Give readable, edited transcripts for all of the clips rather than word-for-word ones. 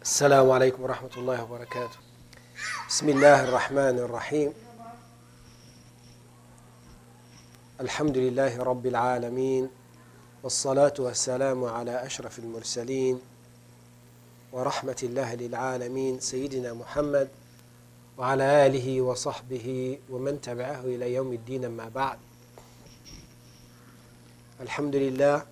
السلام عليكم ورحمة الله وبركاته. بسم الله الرحمن الرحيم. الحمد لله رب العالمين، والصلاة والسلام على أشرف المرسلين ورحمة الله للعالمين سيدنا محمد وعلى آله وصحبه ومن تبعه إلى يوم الدين. أما بعد، Alhamdulillah,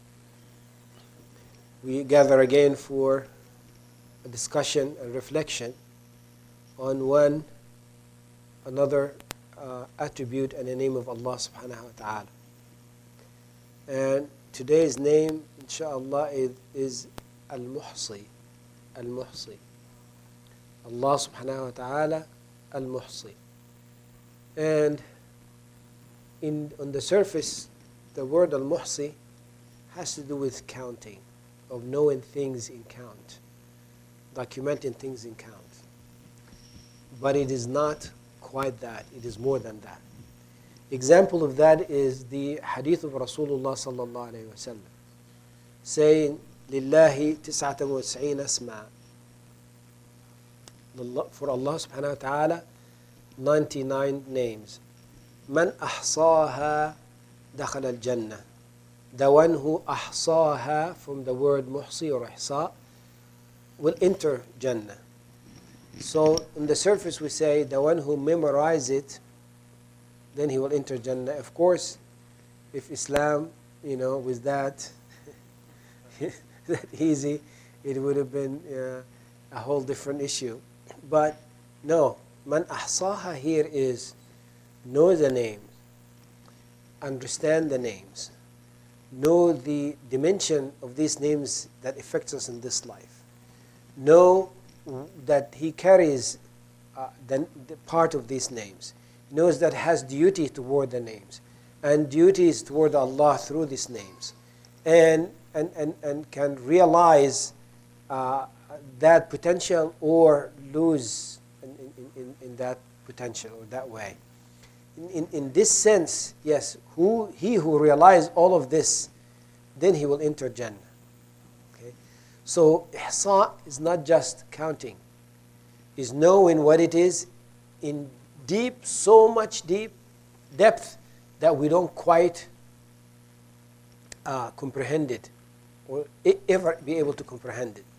we gather again for a discussion and reflection on another attribute and a name of Allah subhanahu wa ta'ala. And today's name, inshallah, is Al-Muhsi. Al-Muhsi. Allah subhanahu wa ta'ala, Al-Muhsi. And on the surface, the word Al-Muhsi has to do with counting, of knowing things in count, documenting things in count. But it is not quite that. It is more than that. Example of that is the hadith of Rasulullah sallallahu alayhi wa sallam, saying, Lillahi tis'atan wa tis'een asma. For Allah subhanahu wa ta'ala, 99 names. Man ahsaha dakhala al-jannah. The one who ahsaha, from the word muhsi or ihsa, will enter Jannah. So on the surface we say the one who memorizes it, then he will enter Jannah. Of course, if Islam, with that easy, it would have been a whole different issue. But no, man ahsaha here is know the names, understand the names, know the dimension of these names that affects us in this life, know that he carries the part of these names, knows that has duty toward the names, and duties toward Allah through these names, and can realize that potential or lose in that potential or that way. In this sense, yes, he who realizes all of this, then he will enter Jannah. Okay? So ihsa is not just counting, is knowing what it is in deep, so much deep depth that we don't quite comprehend it or ever be able to comprehend it.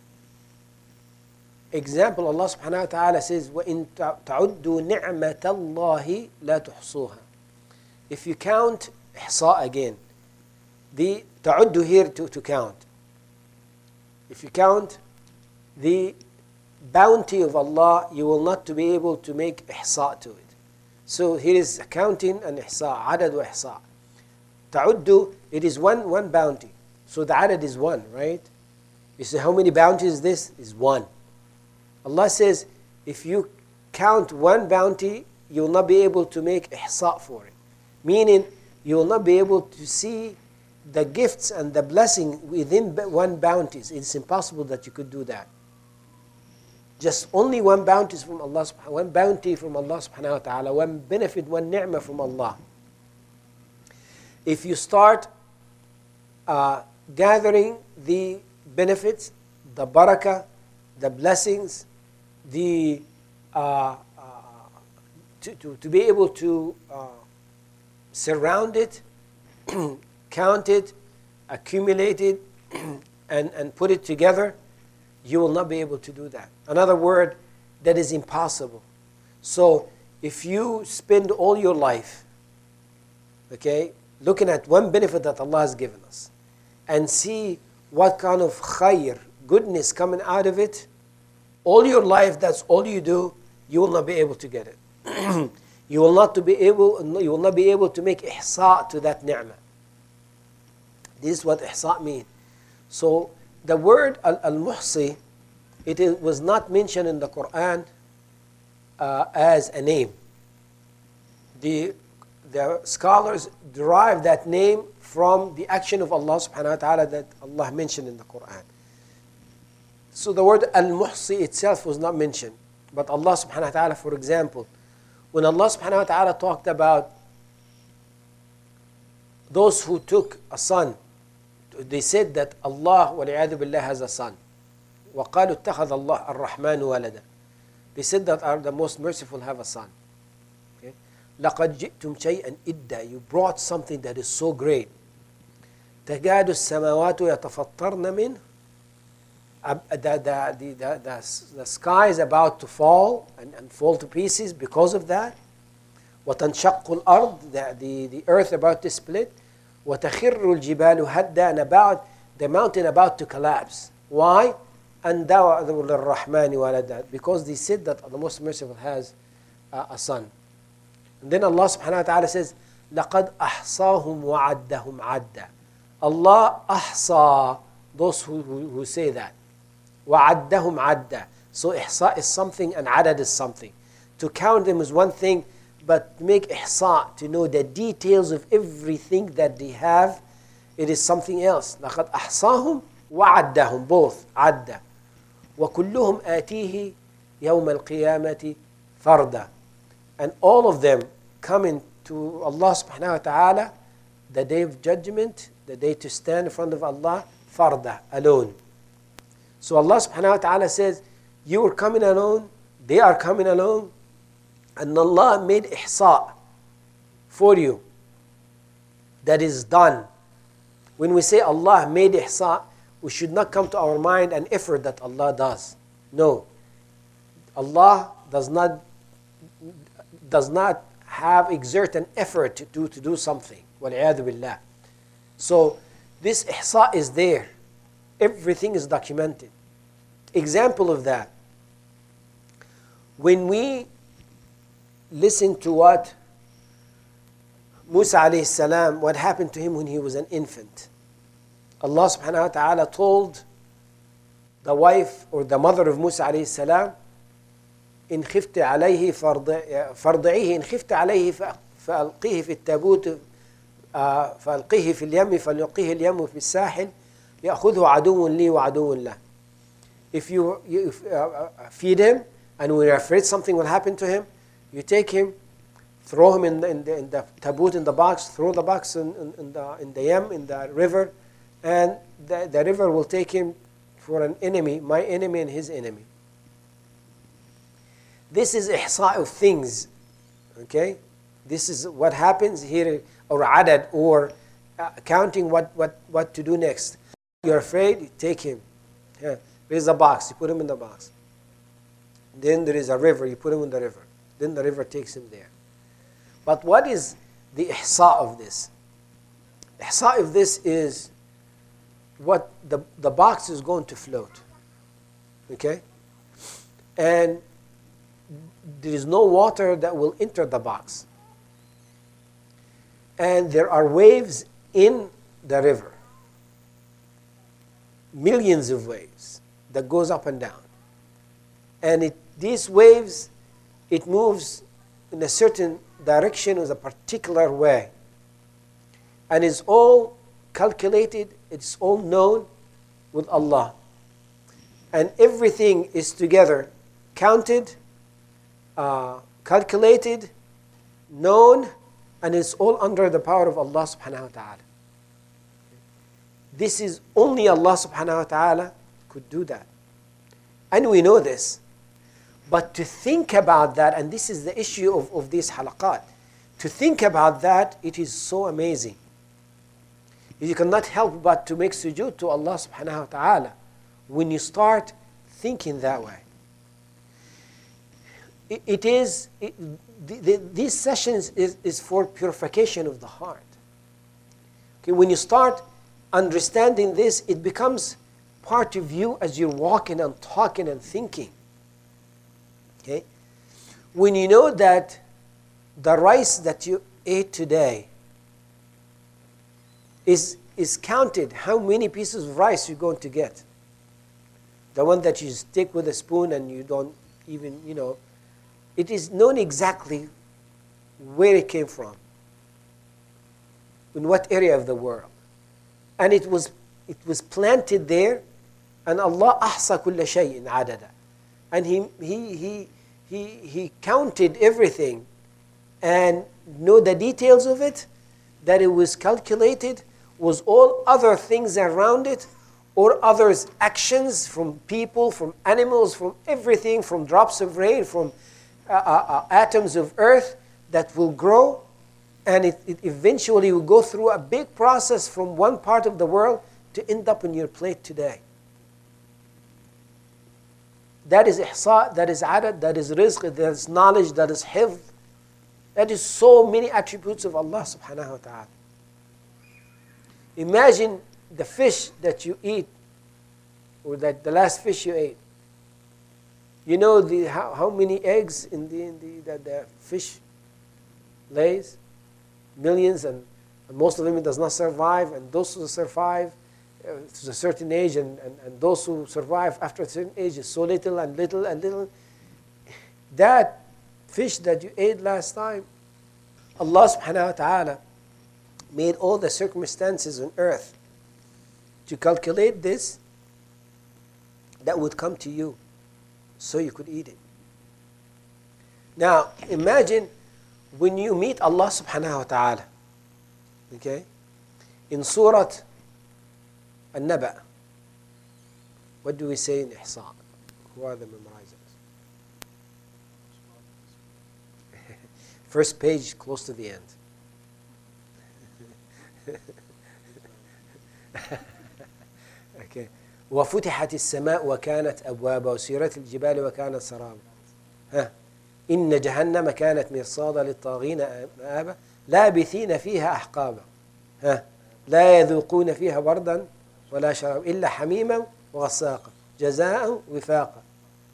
Example, Allah subhanahu wa ta'ala says, وَإِن تَعُدُّوا نِعْمَةَ اللَّهِ لَا تُحْصُوهَا. If you count ihsa again, the ta'uddu here to count. If you count the bounty of Allah, you will not be able to make ihsa to it. So here is counting and ihsa, adad wa ihsa. Ta'uddu, it is one bounty. So the adad is one, right? You say, how many bounties is this? Is one. Allah says, if you count one bounty, you will not be able to make ihsa for it. Meaning, you will not be able to see the gifts and the blessing within one bounty. It's impossible that you could do that. Just only one bounty from Allah, one bounty from Allah subhanahu wa ta'ala, one benefit, one ni'mah from Allah. If you start gathering the benefits, the barakah, the blessings, to be able to surround it, count it, accumulate it, and put it together, you will not be able to do that. Another word, that is impossible. So if you spend all your life, okay, looking at one benefit that Allah has given us, and see what kind of khair, goodness coming out of it, all your life, that's all you do, you will not be able to get it. You will not be able to make ihsa to that ni'mah. This is what ihsa means. So the word al-muhsi, was not mentioned in the Quran as a name. The scholars derive that name from the action of Allah subhanahu wa ta'ala that Allah mentioned in the Quran. So the word al-muhsi itself was not mentioned. But Allah subhanahu wa ta'ala, for example, when Allah subhanahu wa ta'ala talked about those who took a son, they said that Allah, waliyadu billah, has a son. وَقَالُوا اتَّخَذَ اللَّهُ الرَّحْمَنُ وَلَدًا. They said that the most merciful have a son. Okay? لَقَدْ جِئْتُمْ شَيْئًا إِدًّا. You brought something that is so great. تَكَادُ السَّمَاوَاتُ يَتَفَطَّرْنَ مِنْهُ. The sky is about to fall and fall to pieces because of that. وَتَنْشَقُّ الْأَرْض. The earth about to split. وَتَخِرُّ الْجِبَالُ هَدًّا. And about the mountain about to collapse. Why? أَنْ دَعَوْا لِلرَّحْمَنِ وَلَدًا. Because they said that the most merciful has a son. And then Allah subhanahu wa ta'ala says, لَقَدْ أَحْصَاهُمْ وَعَدَّهُمْ عَدًّا. Allah ahsa, those who say that. وَعَدَّهُمْ عَدًّا. So ihsa is something and adad is something. To count them is one thing, but to make ihsa, to know the details of everything that they have, it is something else. لَقَدْ أَحْصَاهُمْ وَعَدَّهُمْ. Both. عَدَّ. وَكُلُّهُمْ آتِيهِ يَوْمَ الْقِيَامَةِ فَرْدًا. And all of them coming to Allah subhanahu wa ta'ala, the day of judgment, the day to stand in front of Allah, farda, alone. So Allah subhanahu wa ta'ala says, you are coming alone, they are coming alone, and Allah made ihsa for you. That is done. When we say Allah made ihsa, we should not come to our mind an effort that Allah does. No. Allah does not exert an effort to do something. وَالْعِيَاذُ بِاللَّهِ. So this ihsa is there. Everything is documented. Example of that. When we listen to what Musa alayhi salam, what happened to him when he was an infant. Allah subhanahu wa ta'ala told the wife or the mother of Musa alayhi salam, إن خفت عليه فارضعيه إن خفت عليه فألقيه في التابوت فألقيه في اليم فليلقيه اليم في الساحل يأخذه عدو لي وعدو له. If you feed him and when you're afraid something will happen to him, you take him, throw him in the taboot, in the box, throw the box in the yam, in the river, and the river will take him for an enemy, my enemy and his enemy. This is ihsa of things, okay? This is what happens here, or adad, or counting what to do next. You're afraid, you take him. Yeah. There is a box, you put him in the box. Then there is a river, you put him in the river. Then the river takes him there. But what is the ihsa of this? Ihsa of this is what the box is going to float, okay? And there is no water that will enter the box. And there are waves in the river. Millions of waves that goes up and down. And these waves, it moves in a certain direction with a particular way. And it's all calculated, it's all known with Allah. And everything is together counted, calculated, known, and it's all under the power of Allah subhanahu wa ta'ala. This is only Allah subhanahu wa ta'ala could do that. And we know this. But to think about that, and this is the issue of these halaqat, to think about that, it is so amazing. You cannot help but to make sujood to Allah subhanahu wa ta'ala when you start thinking that way. These sessions is for purification of the heart. Okay, when you start understanding this, it becomes part of you as you're walking and talking and thinking. Okay? When you know that the rice that you ate today is counted, how many pieces of rice you're going to get. The one that you stick with a spoon and you don't even, it is known exactly where it came from, in what area of the world. And it was planted there, and Allah ahsa kulla shay'in adada. And he counted everything and know the details of it, that it was calculated, was all other things around it, or others' actions, from people, from animals, from everything, from drops of rain, from atoms of earth that will grow, and it eventually will go through a big process from one part of the world to end up on your plate today. That is ihsa, that is adad, that is rizq, that is knowledge, that is hifz. That is so many attributes of Allah subhanahu wa ta'ala. Imagine the fish that you eat, or that the last fish you ate. You know how many eggs that the fish lays? Millions, and most of them it does not survive, and those who survive to a certain age, and those who survive after a certain age is so little and little and little. That fish that you ate last time, Allah subhanahu wa ta'ala made all the circumstances on earth to calculate this, that would come to you so you could eat it. Now imagine when you meet Allah subhanahu wa ta'ala, okay, in Surah An-Naba, what do we say in Ihsa? Who are the memorizers? First page, close to the end. Okay. وفتحت السماء وكانت أبوابا وسيرت الجبال وكانت سرابا. إن جهنم كانت مرصادا للطاغين مآبا لابثين فيها أحقابا. لا يذوقون فيها بردا ولا شرابا إلا حميما وغساقا جزاء وفاقا.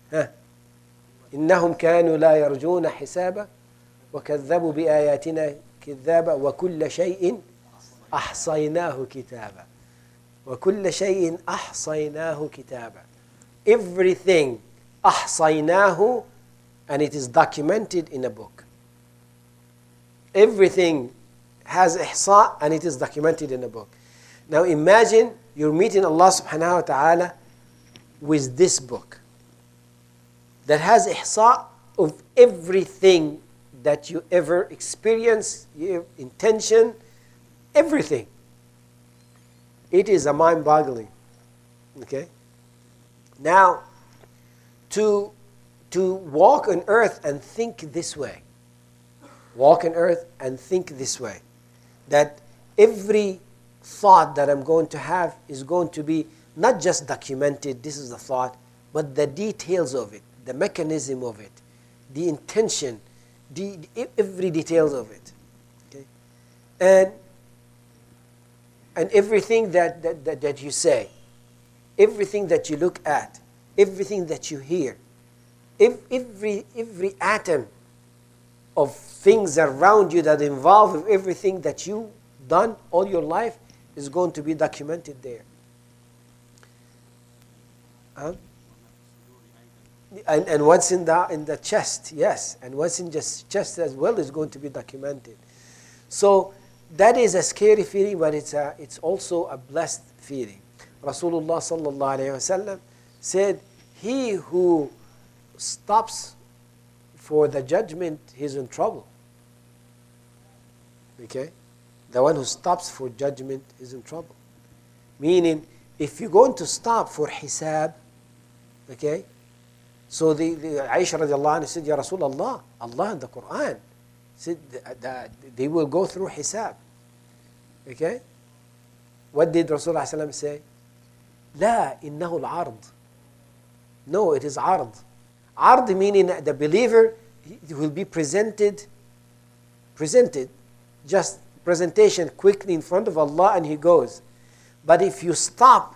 إنهم كانوا لا يرجون حسابا وكذبوا بآياتنا كذابا وكل شيء أحصيناه كتابا. وكل شيء أحصيناه كتابا. Everything أحصيناه, and it is documented in a book. Everything has ihsa, and it is documented in a book. Now imagine you're meeting Allah subhanahu wa ta'ala with this book that has ihsa of everything that you ever experience, your intention, everything. It is a mind-boggling. Okay? Now, to walk on earth and think this way, walk on earth and think this way, that every thought that I'm going to have is going to be not just documented, this is the thought, but the details of it, the mechanism of it, the intention, every details of it. Okay? And everything that you say, everything that you look at, everything that you hear, every atom of things around you that involve everything that you've done all your life is going to be documented there. And what's in the chest, yes, and what's in just chest as well is going to be documented. So that is a scary feeling, but it's also a blessed feeling. Rasulullah sallallahu alayhi wasallam said, "He who stops for the judgment, he's in trouble." Okay, the one who stops for judgment is in trouble. Meaning, if you're going to stop for hisab, okay. So the Aisha radiallahu anha said, "Ya Rasulullah, Allah in the Quran said that they will go through hisab." Okay? What did Rasulullah sallam say? "La, innahu al-ard." No, it is ard. Ard meaning the believer will be presented, just presentation quickly in front of Allah, and he goes. But if you stop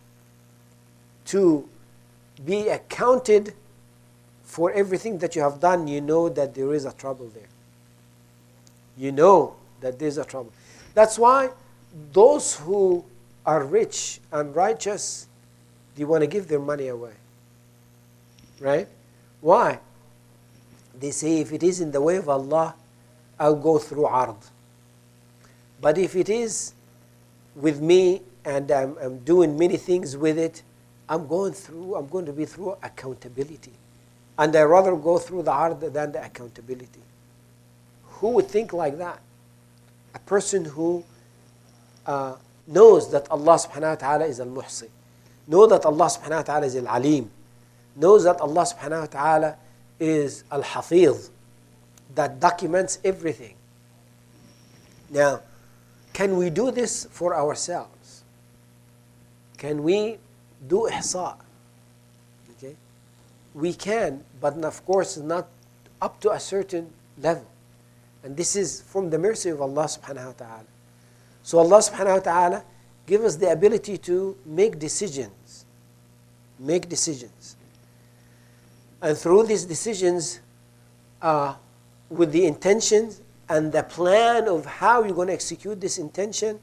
to be accounted for everything that you have done, you know that there is a trouble there. You know that there's a trouble. That's why those who are rich and righteous, they want to give their money away. Right? Why? They say, if it is in the way of Allah, I'll go through ard. But if it is with me and I'm doing many things with it, I'm going to be through accountability. And I'd rather go through the ard than the accountability. Who would think like that? A person who knows that Allah subhanahu wa ta'ala is al-muhsi. Know that Allah subhanahu wa ta'ala is Al-Alim. Know that Allah subhanahu wa ta'ala is Al-Hafiz, that documents everything. Now, can we do this for ourselves? Can we do ihsa? Okay? We can, but of course not up to a certain level. And this is from the mercy of Allah subhanahu wa ta'ala. So Allah subhanahu wa ta'ala give us the ability to make decisions. Make decisions. And through these decisions, with the intentions and the plan of how you're going to execute this intention,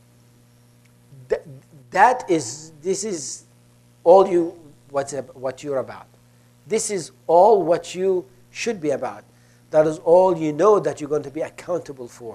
this is all what you're about. This is all what you should be about. That is all you know that you're going to be accountable for.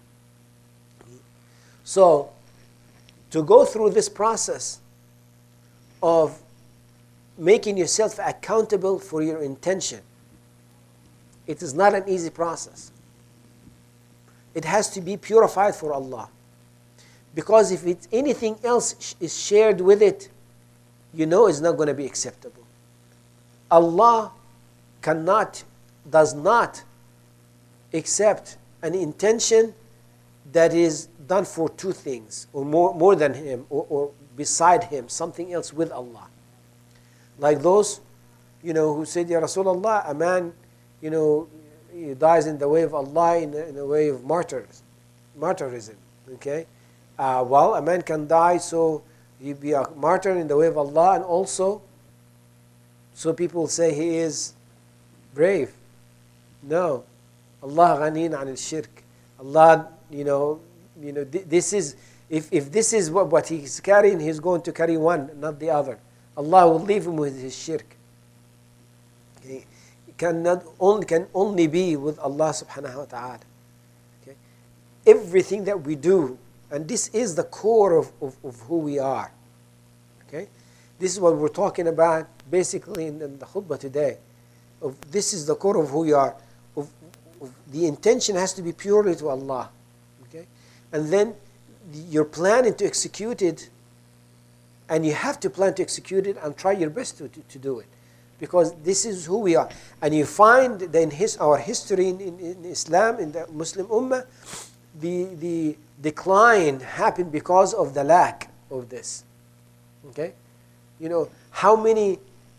So, to go through this process of making yourself accountable for your intention, it is not an easy process. It has to be purified for Allah. Because if it's anything else is shared with it, you know it's not going to be acceptable. Allah does not accept an intention that is done for two things, or more than Him, or beside Him, something else with Allah. Like those, who said, Ya Rasulullah, a man, he dies in the way of Allah, in the way of martyrism. Okay? Well, a man can die, so he be a martyr in the way of Allah, and also, so people say he is brave. No. Allah ghaneen an al-shirk. Allah, this is, if this is what he's carrying, he's going to carry one, not the other. Allah will leave him with his shirk. He can only be with Allah subhanahu wa ta'ala. Okay? Everything that we do, and this is the core of who we are. Okay? This is what we're talking about basically in the khutbah today. This is the core of who you are. The intention has to be purely to Allah. Okay? And then you're planning to execute it, and you have to plan to execute it and try your best to do it. Because this is who we are. And you find that in our history in Islam, in the Muslim Ummah, the decline happened because of the lack of this. Okay? How many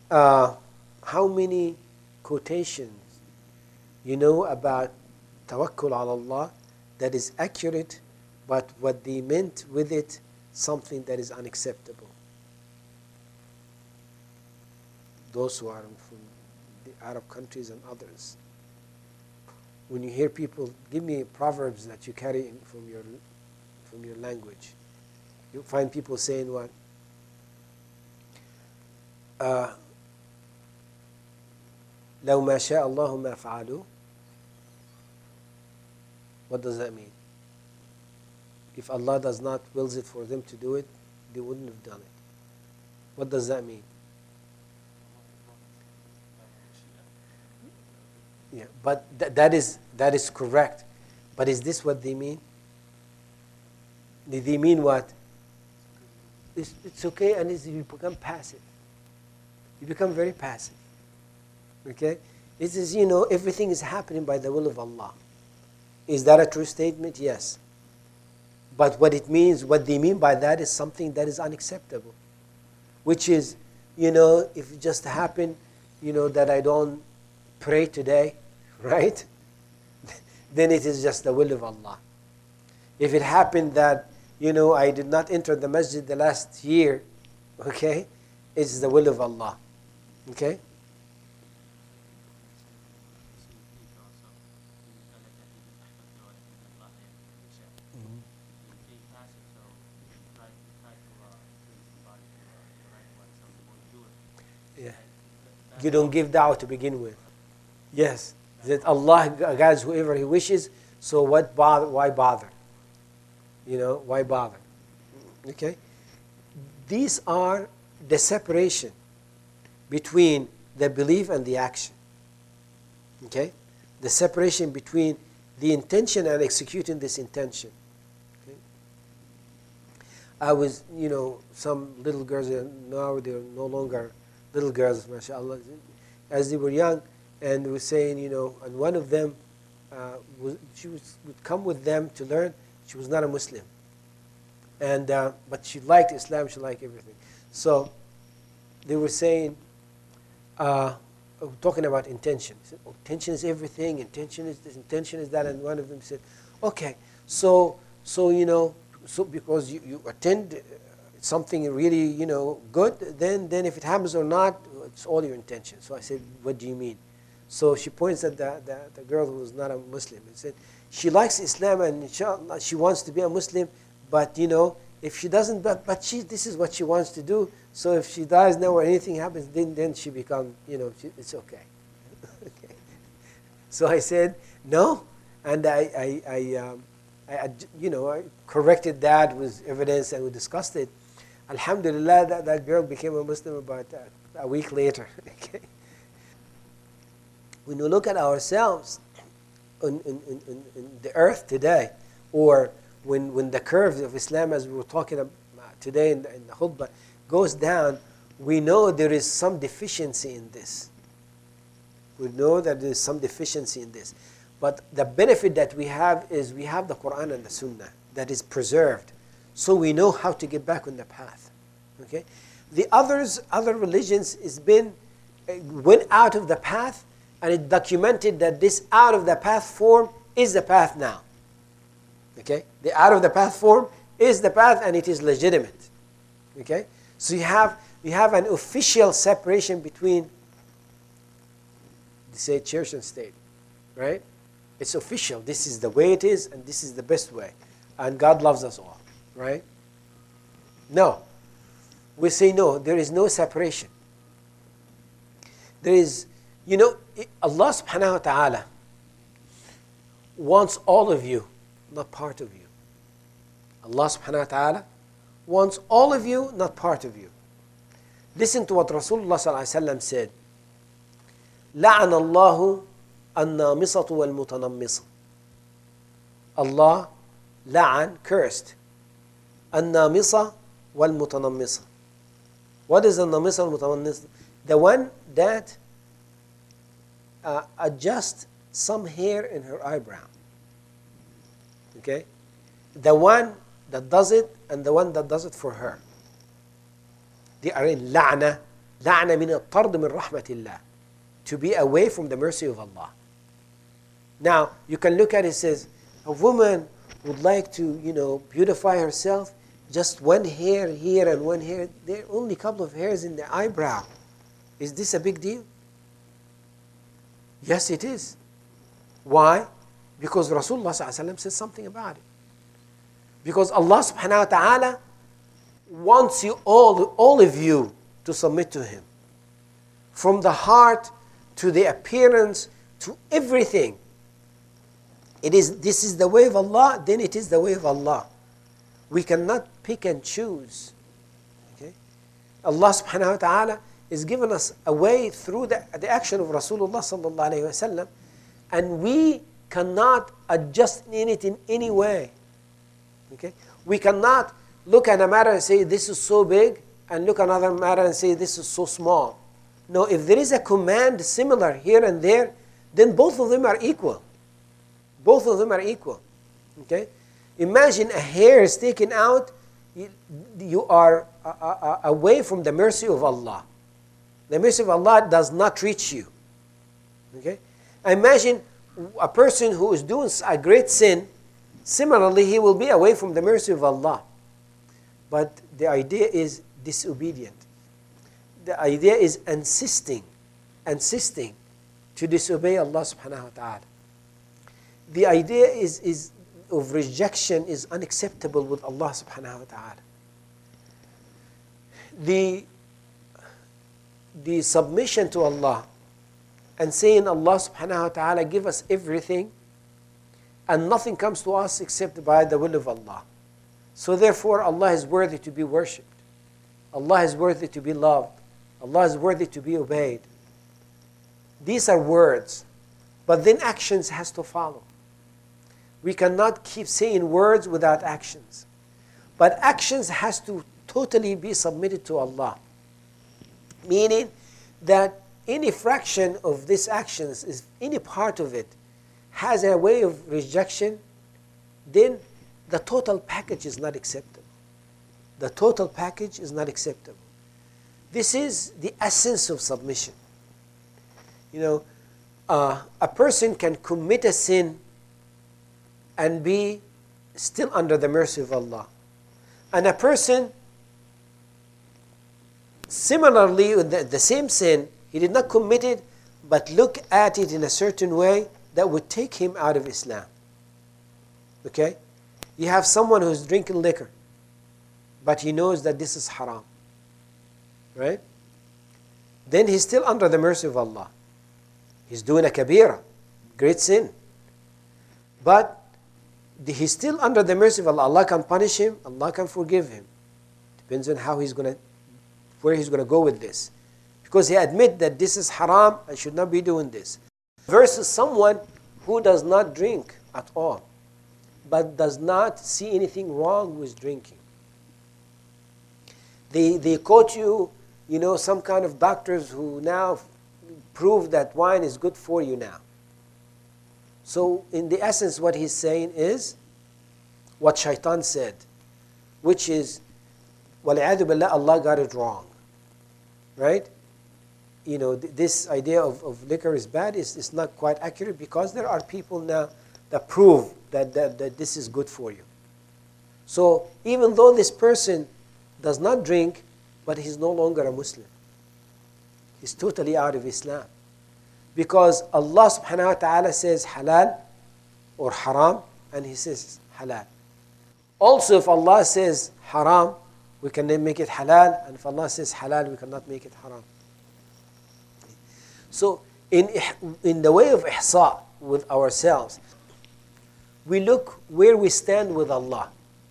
quotations about tawakkul ala Allah that is accurate, but what they meant with it, something that is unacceptable. Those who are from the Arab countries and others. When you hear people, give me proverbs that you carry in from your language. You find people saying what? لو ما شاء الله ما فعلوا. What does that mean? If Allah does not wills it for them to do it, they wouldn't have done it. What does that mean? Yeah, but that is correct. But is this what they mean? They mean what? It's okay, and you become passive. You become very passive. Okay? It is, everything is happening by the will of Allah. Is that a true statement? Yes. But what they mean by that is something that is unacceptable. Which is, if it just happened, that I don't pray today, right? Then it is just the will of Allah. If it happened that, I did not enter the masjid the last year, okay? It's the will of Allah. Okay? Yeah. You don't give da'wah to begin with. Yes. That Allah guides whoever He wishes, so why bother? Why bother? Okay? These are the separation between the belief and the action. Okay? The separation between the intention and executing this intention. Okay? I was, some little girls, now they're no longer little girls, mashallah, as they were young, and they were saying, and one of them, would come with them to learn. She was not a Muslim. And but she liked Islam, she liked everything. So they were saying, talking about intention. Said, intention is everything, intention is this, intention is that, and one of them said, okay, so because you attend something really, good, then if it happens or not, it's all your intention. So I said, what do you mean? So she points at the girl who was not a Muslim and said, she likes Islam and inshallah she wants to be a Muslim, but if she doesn't, this is what she wants to do. So if she dies now or anything happens, then she becomes, it's okay. Okay. So I said, no, and I corrected that with evidence and we discussed it. Alhamdulillah, that girl became a Muslim about a week later. Okay. When we look at ourselves in the earth today, or when the curve of Islam, as we were talking about today in the khutbah, goes down, we know there is some deficiency in this. We know that there is some deficiency in this. But the benefit that we have is we have the Quran and the Sunnah that is preserved. So we know how to get back on the path. Okay? The other religions went out of the path, and it documented that this out of the path form is the path now. Okay? The out of the path form is the path, and it is legitimate. Okay? So you have an official separation between, say, church and state, right? It's official. This is the way it is, and this is the best way. And God loves us all, right? No. We say no, there is no separation. There is, Allah subhanahu wa ta'ala wants all of you, not part of you. Allah subhanahu wa ta'ala wants all of you, not part of you. Listen to what Rasulullah sallallahu alayhi wa sallam said. لَعَنَ اللَّهُ النَّامِصَةُ وَالْمُتَنَمِّصَةُ. Allah la'an, cursed. النَّامِصَةُ وَالْمُتَنَمِّصَةُ. What is the namisa al-mutamannis? The one that adjusts some hair in her eyebrow. Okay? The one that does it and the one that does it for her. They are in la'na. La'na min al-tard min rahmatillah. To be away from the mercy of Allah. Now, you can look at it, says, a woman would like to, beautify herself. Just one hair here and one hair there, only a couple of hairs in the eyebrow. Is this a big deal? Yes, it is. Why? Because Rasulullah ﷺ says something about it. Because Allah subhanahu wa ta'ala wants you all of you to submit to Him. From the heart to the appearance to everything. This is the way of Allah, then it is the way of Allah. We cannot pick and choose. Okay? Allah subhanahu wa ta'ala is giving us a way through the action of Rasulullah sallallahu alayhi wa sallam, and we cannot adjust in it in any way. Okay? We cannot look at a matter and say this is so big, and look at another matter and say this is so small. No, if there is a command similar here and there, then both of them are equal. Both of them are equal. Okay? Imagine a hair is taken out, you are away from the mercy of Allah. The mercy of Allah does not reach you. Okay? Imagine a person who is doing a great sin, similarly he will be away from the mercy of Allah. But the idea is disobedient. The idea is insisting to disobey Allah subhanahu wa ta'ala. The idea is of rejection is unacceptable with Allah subhanahu wa ta'ala. The submission to Allah and saying Allah subhanahu wa ta'ala give us everything and nothing comes to us except by the will of Allah. So therefore Allah is worthy to be worshipped. Allah is worthy to be loved. Allah is worthy to be obeyed. These are words, but then actions has to follow. We cannot keep saying words without actions. But actions has to totally be submitted to Allah. Meaning that any fraction of these actions, is any part of it, has a way of rejection, then the total package is not acceptable. The total package is not acceptable. This is the essence of submission. You know, a person can commit a sin and be still under the mercy of Allah. And a person, similarly, the same sin, he did not commit it, but look at it in a certain way that would take him out of Islam. Okay? You have someone who's drinking liquor, but he knows that this is haram. Right? Then he's still under the mercy of Allah. He's doing a kabira, great sin. But he's still under the mercy of Allah. Allah can punish him, Allah can forgive him. Depends on how where he's going to go with this. Because he admits that this is haram, I should not be doing this. Versus someone who does not drink at all, but does not see anything wrong with drinking. They quote you, some kind of doctors who now prove that wine is good for you now. So in the essence, what he's saying is what Shaitan said, which is, وَالْعِيَاذُ بِاللَّهِ, Allah got it wrong. Right? This idea of liquor is bad is not quite accurate, because there are people now that prove that this is good for you. So even though this person does not drink, but he's no longer a Muslim. He's totally out of Islam. Because Allah subhanahu wa ta'ala says halal or haram, and He says halal. Also, if Allah says haram, we can then make it halal, and if Allah says halal, we cannot make it haram. So in the way of ihsa with ourselves, we look where we stand with Allah.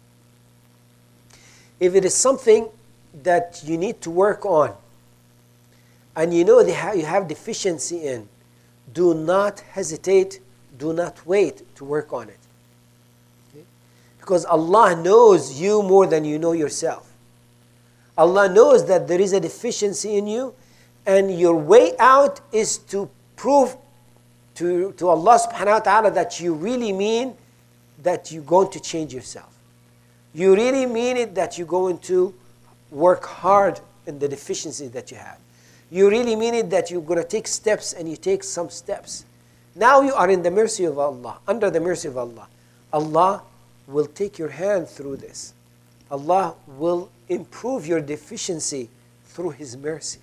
If it is something that you need to work on, and you know you have deficiency in, do not hesitate, do not wait to work on it. Okay? Because Allah knows you more than you know yourself. Allah knows that there is a deficiency in you, and your way out is to prove to Allah subhanahu wa ta'ala that you really mean that you're going to change yourself. You really mean it that you're going to work hard in the deficiency that you have. You really mean it that you're going to take steps, and you take some steps. Now you are in the mercy of Allah, under the mercy of Allah. Allah will take your hand through this. Allah will improve your deficiency through His mercy.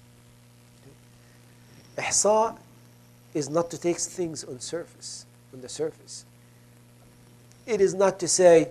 Ihsa is not to take things on the surface. It is not to say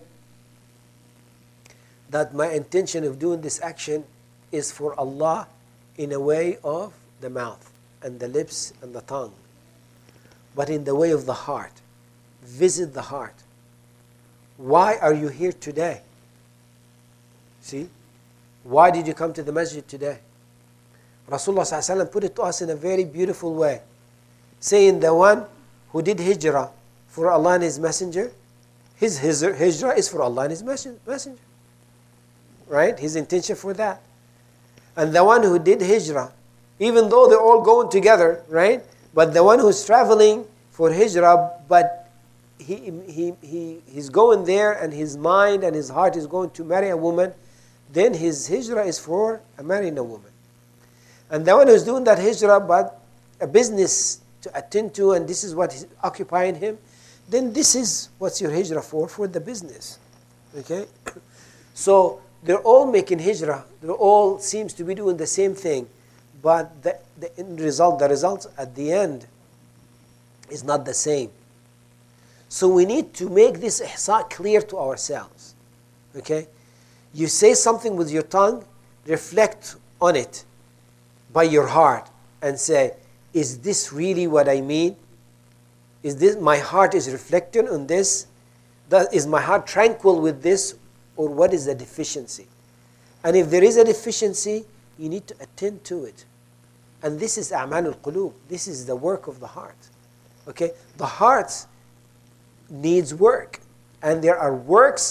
that my intention of doing this action is for Allah in a way of the mouth and the lips and the tongue, but in the way of the heart. Visit the heart. Why are you here today? See? Why did you come to the masjid today? Rasulullah ﷺ put it to us in a very beautiful way, saying the one who did hijrah for Allah and His Messenger, his hijrah is for Allah and His Messenger. Right? His intention for that. And the one who did hijrah, even though they're all going together, right? But the one who's traveling for hijrah, but he's going there, and his mind and his heart is going to marry a woman, then his hijrah is for marrying a woman. And the one who's doing that hijrah, but a business to attend to, and this is what is occupying him, then this is what's your hijrah for the business. Okay? So they're all making hijrah. They all seems to be doing the same thing, but the result at the end is not the same. So we need to make this ihsa clear to ourselves. Okay? You say something with your tongue, reflect on it by your heart and say, is this really what I mean? Is this, my heart is reflecting on this? Is my heart tranquil with this? Or what is the deficiency? And if there is a deficiency, you need to attend to it. And this is a'malul qulub. This is the work of the heart. Okay? The heart needs work. And there are works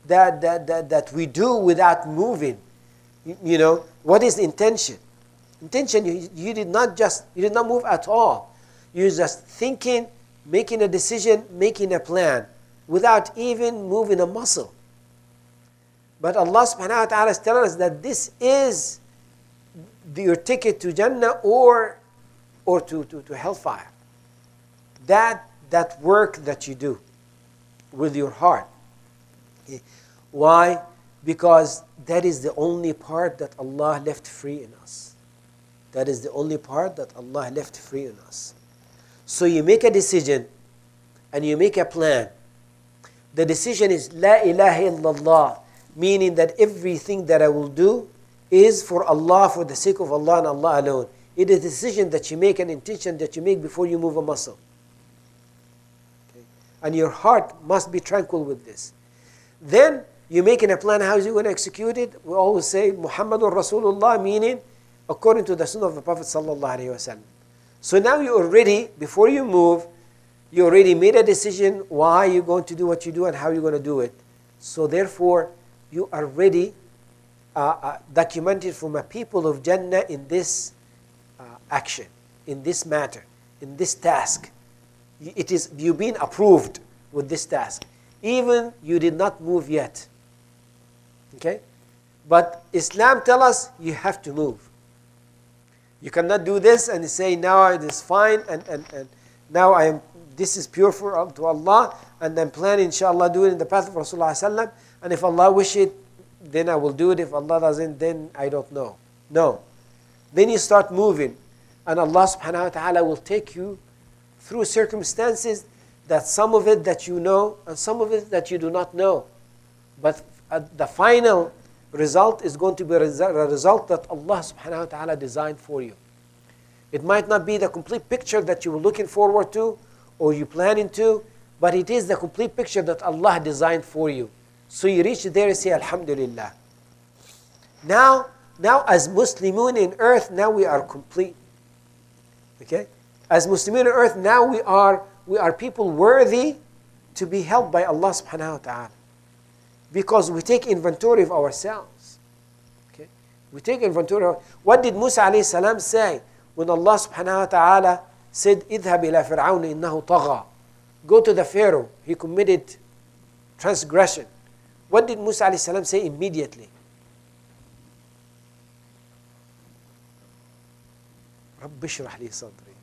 that we do without moving. You know, what is intention? Intention, you did not move at all. You're just thinking, making a decision, making a plan, without even moving a muscle. But Allah subhanahu wa ta'ala is telling us that this is your ticket to Jannah or to hellfire. That work that you do with your heart. Why? Because that is the only part that Allah left free in us. That is the only part that Allah left free in us. So you make a decision and you make a plan. The decision is La ilaha illallah, meaning that everything that I will do is for Allah, for the sake of Allah and Allah alone. It is a decision that you make, an intention that you make before you move a muscle. Okay? And your heart must be tranquil with this. Then you make a plan, how is you going to execute it? We always say Muhammadur Rasulullah, meaning according to the sunnah of the Prophet sallallahu alaihi wasallam. So now you already, before you move, you already made a decision why you're going to do what you do and how you're going to do it. So therefore, you are ready, documented from a people of Jannah in this action, in this matter, in this task. You've been approved with this task. Even you did not move yet. Okay? But Islam tells us you have to move. You cannot do this and say, now it is fine and now this is pure to Allah and I'm planning inshallah do it in the path of Rasulullah sallam, and if Allah wish it, then I will do it. If Allah doesn't, then I don't know. No. Then you start moving and Allah subhanahu wa ta'ala will take you through circumstances that some of it that you know and some of it that you do not know. But the final result is going to be a result that Allah subhanahu wa ta'ala designed for you. It might not be the complete picture that you were looking forward to or you planning to, but it is the complete picture that Allah designed for you. So you reach there and say, Alhamdulillah. Now as Muslimun in earth, now we are complete. Okay? As Muslimun in earth, now we are people worthy to be helped by Allah subhanahu wa ta'ala. Because we take inventory of ourselves. Okay? We take inventory of... What did Musa alayhi salam say when Allah subhanahu wa ta'ala said, اذهب إلى فرعون إنه طغى. Go to the Pharaoh, he committed transgression. What did Musa alayhi salam say immediately? رب اشرح لي صدري.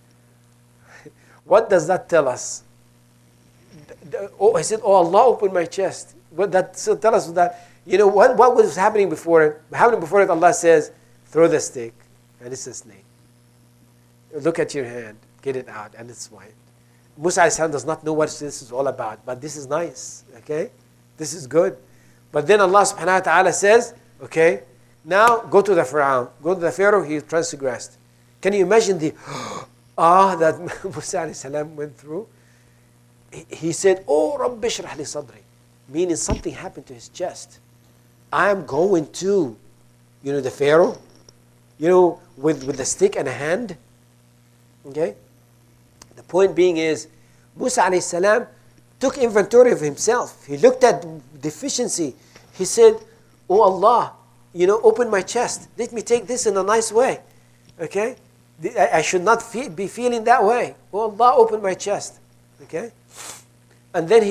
What does that tell us? Oh, he said, oh Allah, open my chest. But that so tell us that, you know, what was happening before it? Happening before it, Allah says, throw the stick, and it's a snake. Look at your hand, get it out, and it's white. Musa a.s. does not know what this is all about, but this is nice, okay? This is good. But then Allah subhanahu wa ta'ala says, okay, now go to the Pharaoh. Go to the Pharaoh, he transgressed. Can you imagine the that Musa a.s. went through? He said, oh, Rabbi shrah li sadri. Meaning something happened to his chest. I am going to, you know, the Pharaoh, you know, with the stick and a hand. Okay? The point being is, Musa alayhi salam took inventory of himself. He looked at deficiency. He said, oh Allah, you know, open my chest. Let me take this in a nice way. Okay? I should not be feeling that way. Oh Allah, open my chest. Okay? And then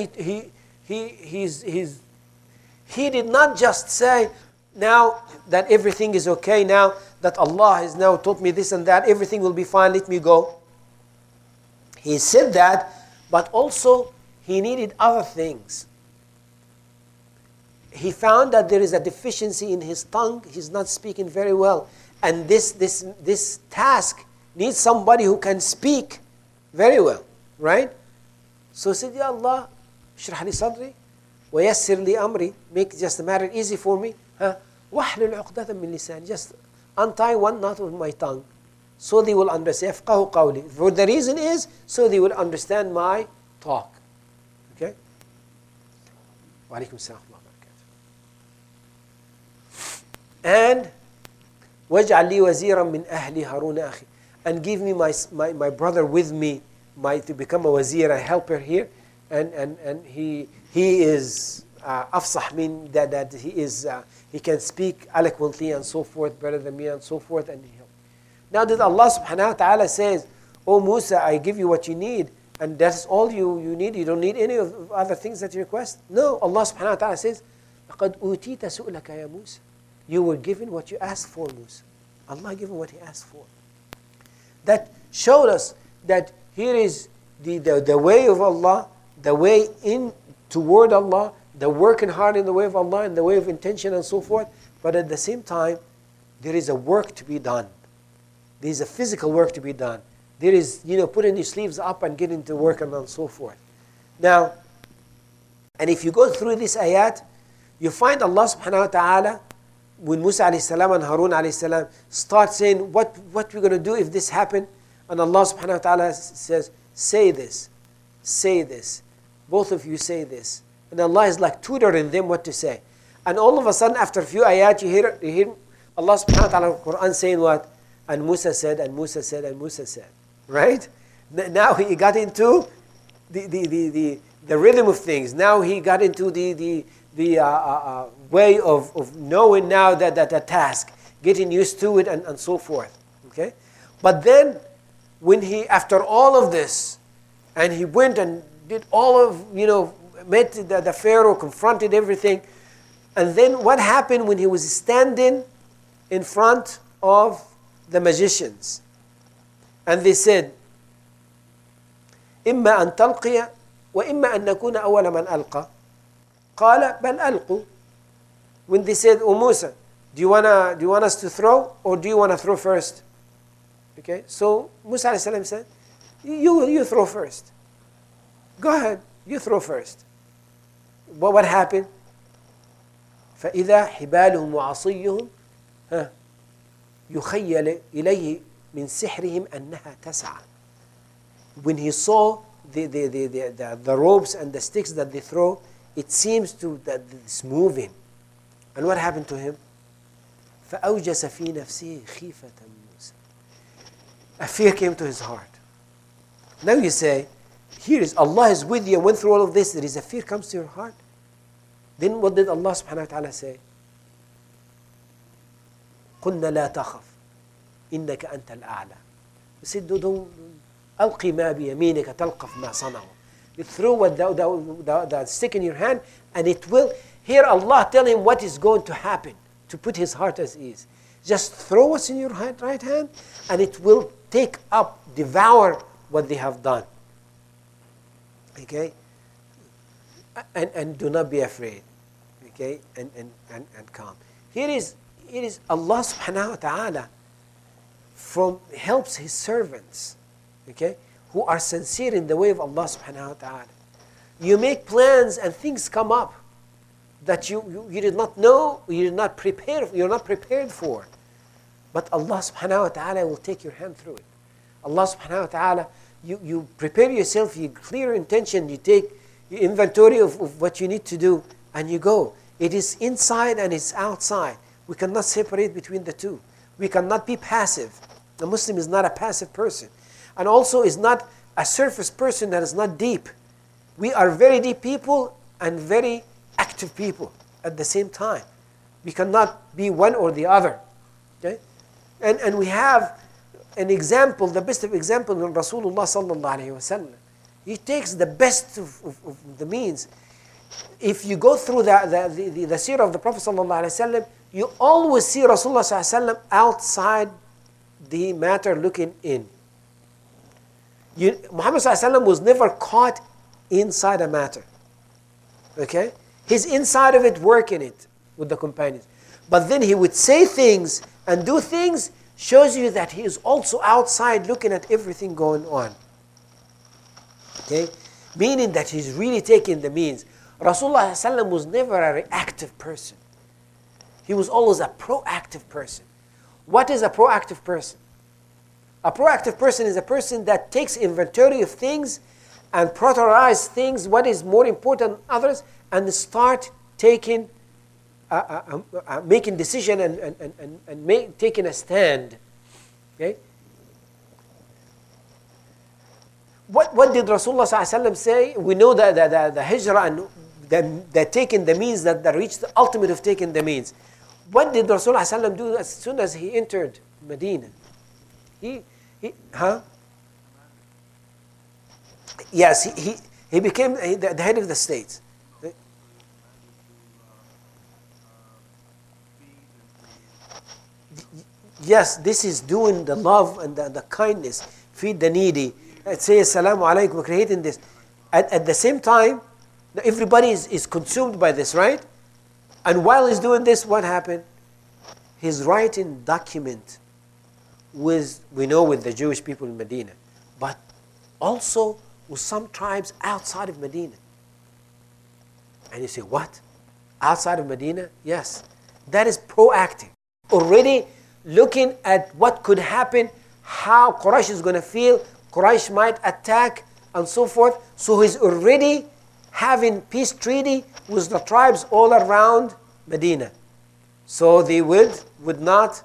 he did not just say, now that everything is okay, now that Allah has now taught me this and that, everything will be fine, let me go. He said that, but also he needed other things. He found that there is a deficiency in his tongue. He's not speaking very well. And this task needs somebody who can speak very well, right? So he said, Ya Allah, shrah li sadri, wa yassir li amri, make just the matter easy for me. Wahlul uqdatan min lisan, just untie one knot of my tongue, so they will understand. Yafqahu qawli. For the reason is, so they will understand my talk. Okay? Wa alaikum salam wa barakatuh. And waj'al li waziran min ahli Harun akhi, and give me my brother with me, to become a wazir, a helper here, and he is afsah, mean that he can speak eloquently and so forth, better than me and so forth. And now did Allah subhanahu wa ta'ala says, "Oh Musa, I give you what you need, and that's all you need. You don't need any of other things that you request." No, Allah subhanahu wa ta'ala says, لَقَدْ أُوتِيتَ سُؤْلَكَ يَا Musa. You were given what you asked for, Musa. Allah gave him what he asked for. That showed us that here is the way of Allah, the way in toward Allah, the working hard in the way of Allah, and the way of intention and so forth. But at the same time, there is a work to be done. There is a physical work to be done. There is, putting your sleeves up and getting to work and so forth. Now, and if you go through this ayat, you find Allah subhanahu wa ta'ala, when Musa alayhi salam and Harun alayhi salam start saying, what we're going to do if this happened? And Allah subhanahu wa ta'ala says, say this. Both of you say this. And Allah is like tutoring them what to say. And all of a sudden, after a few ayat, you hear Allah subhanahu wa ta'ala in the Quran saying what? And Musa said, and Musa said, and Musa said. Right? Now he got into the rhythm of things. Now he got into the way of knowing now that the task, getting used to it and so forth. Okay? But then, when he, after all of this, and he went and did all of, met the Pharaoh, confronted everything, and then what happened when he was standing in front of the magicians? And they said, إما أن تلقي وإما أن نكون أول من ألقى قال بل ألقوا. When they said, "Oh Musa, do you want us to throw, or do you want to throw first?" Okay, so Musa alayhi salam said, you throw first. Go ahead, you throw first. But what happened? فإذا حبالهم وعصيهم يخيل إليه من سحرهم أنها تسعى. When he saw the ropes and the sticks that they throw, it seems that it's moving. And what happened to him? فأوجس في نفسه خيفة موسى. A fear came to his heart. Now you say, here is Allah is with you. Went through all of this. There is a fear comes to your heart. Then what did Allah subhanahu wa ta'ala say? قلنا لا تخف إنك أنت الأعلى. He said, don't ألقي ما بيمينك تلقف ما صنعوا. You throw the stick in your hand, and it will. Here Allah tell him what is going to happen to put his heart at ease. Just throw what's in your right hand, and it will take up, devour what they have done. Okay? And do not be afraid. Okay? And calm. Here is Allah subhanahu wa ta'ala helps his servants, okay, who are sincere in the way of Allah subhanahu wa ta'ala. You make plans and things come up that you did not know, you're not prepared for. But Allah subhanahu wa ta'ala will take your hand through it. Allah subhanahu wa ta'ala, you prepare yourself, you clear intention, you take your inventory of what you need to do, and you go. It is inside and it's outside. We cannot separate between the two. We cannot be passive. The Muslim is not a passive person. And also is not a surface person that is not deep. We are very deep people and very active people at the same time. We cannot be one or the other. Okay? And we have an example, the best of example in Rasulullah sallallahu alayhi wa sallam. He takes the best of the means. If you go through the seerah of the Prophet sallallahu alayhi wa sallam, you always see Rasulullah sallallahu alayhi wa sallam outside the matter looking in. Muhammad sallallahu alayhi wa sallam was never caught inside a matter. Okay? He's inside of it, working it with the companions. But then he would say things and do things, shows you that he is also outside looking at everything going on. Okay? Meaning that he's really taking the means. Rasulullah ﷺ was never a reactive person. He was always a proactive person. What is a proactive person? A proactive person is a person that takes inventory of things and prioritizes things, what is more important than others, and start taking making decision and taking a stand. Okay? What did Rasulullah ﷺ say? We know that the hijrah and they're taking the means, that they reach the ultimate of taking the means. What did Rasulullah ﷺ do as soon as he entered Medina? Yes, he became the head of the state. Yes, this is doing the love and the kindness, feed the needy, say assalamu alaikum, creating this. At the same time, everybody is consumed by this, right? And while he's doing this, what happened? He's writing document with the Jewish people in Medina, but also with some tribes outside of Medina. And you say, what? Outside of Medina? Yes. That is proactive. Already looking at what could happen, how Quraysh is going to feel, Quraysh might attack, and so forth. So he's already having peace treaty with the tribes all around Medina. So they would not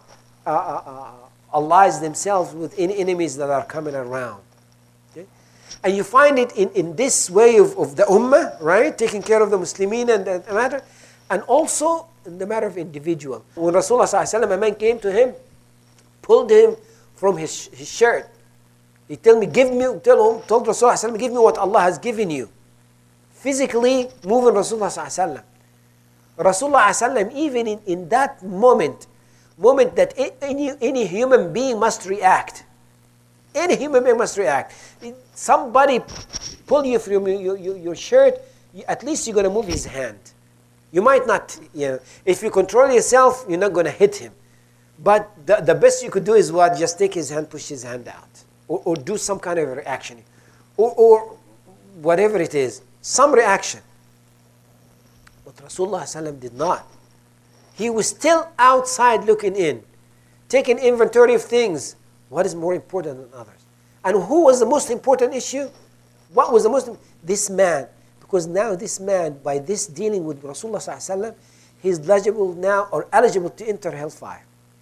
ally themselves with any enemies that are coming around. Okay? And you find it in this way of the ummah, right? Taking care of the Muslimin and the matter. And also in the matter of individual. When Rasulullah ﷺ, a man came to him, pulled him from his shirt. He told Rasulullah ﷺ, give me what Allah has given you. Physically moving Rasulullah ﷺ. Rasulullah ﷺ, even in that moment that any human being must react. Any human being must react. Somebody pull you from your shirt, at least you're going to move his hand. You might not, if you control yourself, you're not going to hit him. But the best you could do is what? Just take his hand, push his hand out. Or do some kind of reaction. Or whatever it is, some reaction. But Rasulullah ﷺ did not. He was still outside looking in, taking inventory of things. What is more important than others? And who was the most important issue? What was the most? This man. Because now this man, by this dealing with Rasulullah ﷺ, he's eligible to enter hellfire.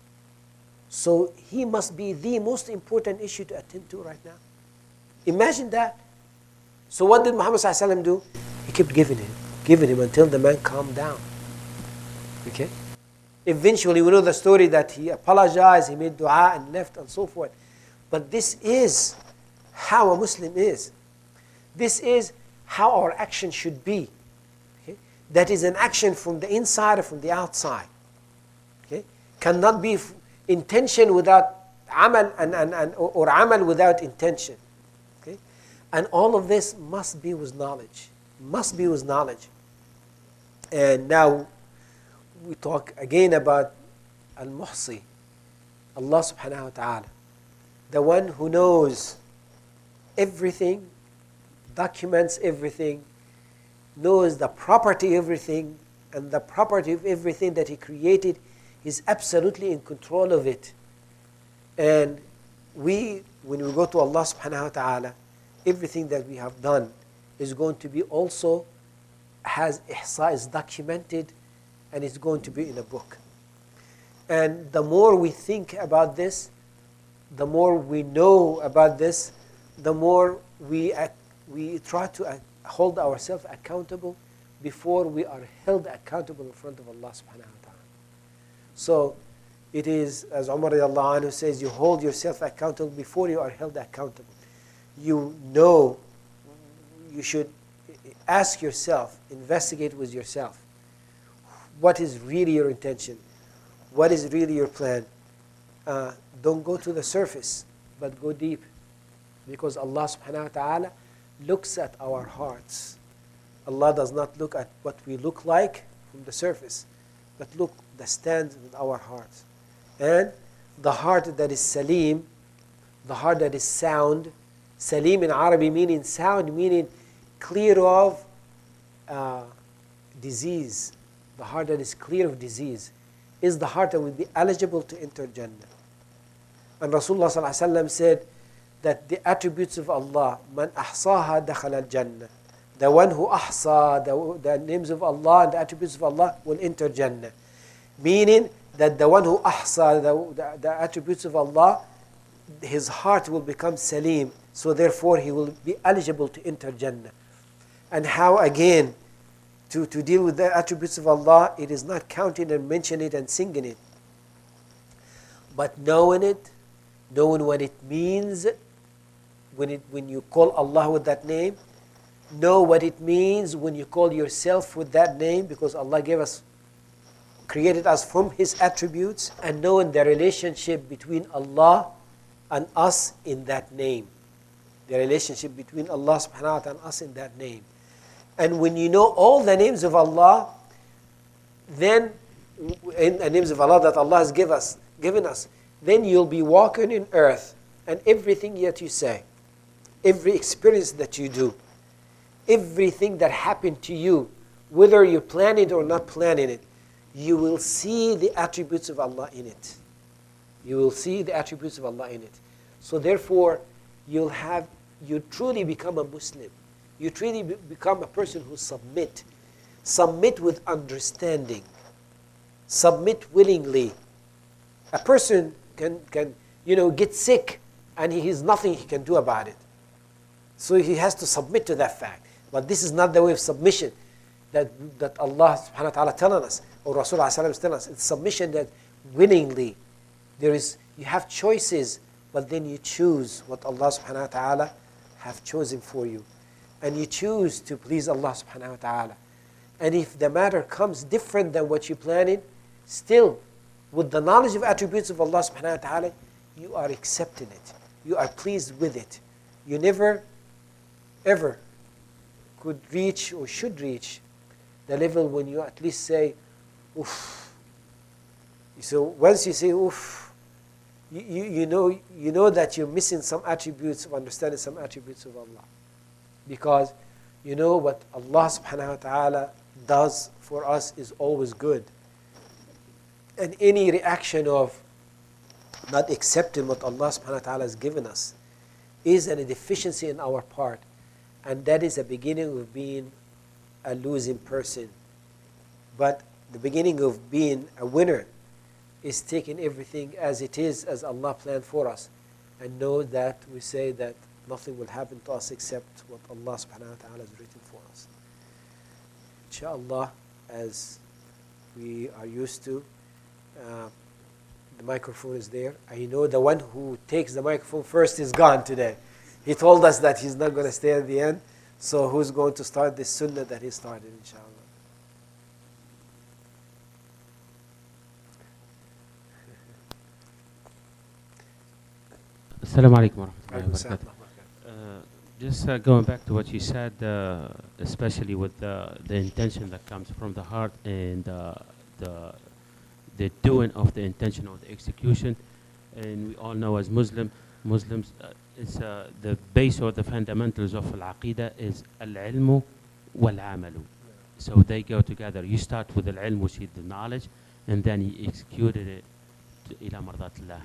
So he must be the most important issue to attend to right now. Imagine that. So what did Muhammad ﷺ do? He kept giving him until the man calmed down. Okay? Eventually, we know the story that he apologized, he made dua and left and so forth. But this is how a Muslim is. This is how our action should be. Okay? That is an action from the inside or from the outside. Okay? Cannot be intention without amal or amal without intention. Okay? And all of this must be with knowledge. Must be with knowledge. And now we talk again about Al-Muhsi, Allah subhanahu wa ta'ala, the one who knows everything, documents everything, knows the property of everything, and the property of everything that He created, He's absolutely in control of it. And when we go to Allah subhanahu wa ta'ala, everything that we have done is going to be also, has ihsa, is documented, and it's going to be in a book. And the more we think about this, the more we know about this, the more we try to hold ourselves accountable before we are held accountable in front of Allah subhanahu wa ta'ala. So it is, as Umar radiallahu anhu says, you hold yourself accountable before you are held accountable. You know, you should ask yourself, investigate with yourself. What is really your intention? What is really your plan? Don't go to the surface, but go deep. Because Allah subhanahu wa ta'ala looks at our hearts. Allah does not look at what we look like from the surface, but look the stand with our hearts. And the heart that is salim, the heart that is sound, salim in Arabic meaning sound, meaning clear of disease. The heart that is clear of disease is the heart that will be eligible to enter Jannah. And Rasulullah sallallahu alaihi wasallam said that the attributes of Allah, man ahsaha dakhala al-Jannah. The one who ahsa, the names of Allah and the attributes of Allah will enter Jannah. Meaning that the one who ahsa, the attributes of Allah, his heart will become salim. So therefore he will be eligible to enter Jannah. And how again, to deal with the attributes of Allah, it is not counting and mentioning it and singing it. But knowing it, knowing what it means, when you call Allah with that name, know what it means when you call yourself with that name, because Allah created us from His attributes, and knowing the relationship between Allah and us in that name. The relationship between Allah subhanahu wa ta'ala and us in that name. And when you know all the names of Allah, then, in the names of Allah that Allah has given us, then you'll be walking in earth, and everything that you say, every experience that you do, everything that happened to you, whether you plan it or not planning it, you will see the attributes of Allah in it. You will see the attributes of Allah in it. So therefore, you truly become a Muslim. You truly become a person who submit with understanding, submit willingly. A person can get sick, and he has nothing he can do about it. So he has to submit to that fact. But this is not the way of submission that Allah subhanahu wa ta'ala telling us, or Rasulullah is telling us. It's submission that willingly. You have choices, but then you choose what Allah subhanahu wa ta'ala have chosen for you. And you choose to please Allah subhanahu wa ta'ala. And if the matter comes different than what you planned, still, with the knowledge of attributes of Allah subhanahu wa ta'ala, you are accepting it. You are pleased with it. You never, ever could reach or should reach the level when you at least say, oof. So once you say, oof, you know that you're missing some attributes of understanding some attributes of Allah. Because you know what Allah subhanahu wa ta'ala does for us is always good. And any reaction of not accepting what Allah subhanahu wa ta'ala has given us is a deficiency in our part. And that is the beginning of being a losing person. But the beginning of being a winner is taking everything as it is, as Allah planned for us. And know that we say that nothing will happen to us except what Allah subhanahu wa ta'ala has written for us. Inshallah, as we are used to, the microphone is there. I know the one who takes the microphone first is gone today. He told us that he's not going to stay at the end. So who's going to start this sunnah that he started, inshallah? Assalamu alaikum wa rahmatullahi wa barakatuh. Just going back to what you said, especially with the intention that comes from the heart and the doing of the intention or the execution. And we all know as Muslims, is the base or the fundamentals of al-aqidah is al-ilmu wal-amalu. So they go together. You start with al-ilm, which is the knowledge, and then you executed it ila mardatillah.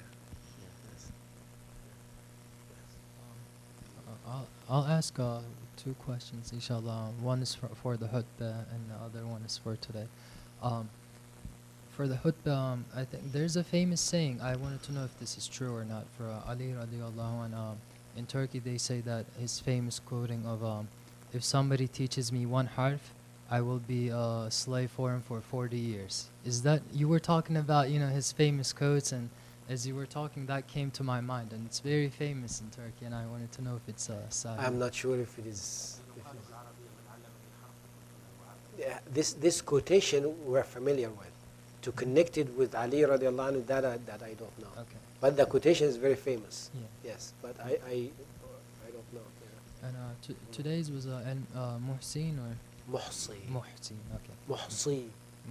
I'll ask two questions, inshallah. One is for the khutbah, and the other one is for today. For the khutbah, I think there's a famous saying. I wanted to know if this is true or not. For Ali radiallahu anhu, in Turkey they say that his famous quoting of, if somebody teaches me one harf, I will be a slave for him for 40 years. Is that, you were talking about, his famous quotes, and as you were talking, that came to my mind, and it's very famous in Turkey, and I wanted to know if it's sahih. I'm not sure if it is. This quotation we're familiar with. To connect it with Ali radiallahu anhu, that I don't know. Okay. But the quotation is very famous. Yeah. Yes, but I don't know. Yeah. And today's was Muhsin or? Muhsi. Muhsin, okay. Muhsi.